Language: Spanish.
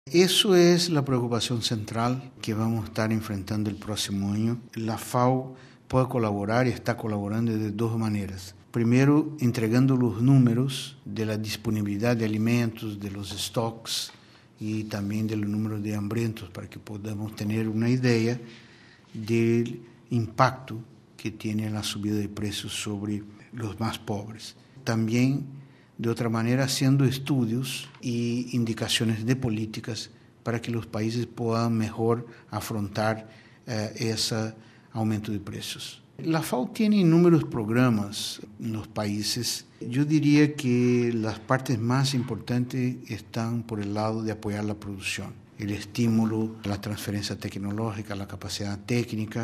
Eso es la preocupación central que vamos a estar enfrentando el próximo año. La FAO puede colaborar y está colaborando de dos maneras. Primero, entregando los números de la disponibilidad de alimentos, de los stocks y también del número de hambrientos para que podamos tener una idea del impacto que tiene la subida de precios sobre los más pobres. También, de otra manera, haciendo estudios y indicaciones de políticas para que los países puedan mejor afrontar ese aumento de precios. La FAO tiene inúmeros programas en los países. Yo diría que las partes más importantes están por el lado de apoyar la producción, el estímulo, la transferencia tecnológica, la capacidad técnica,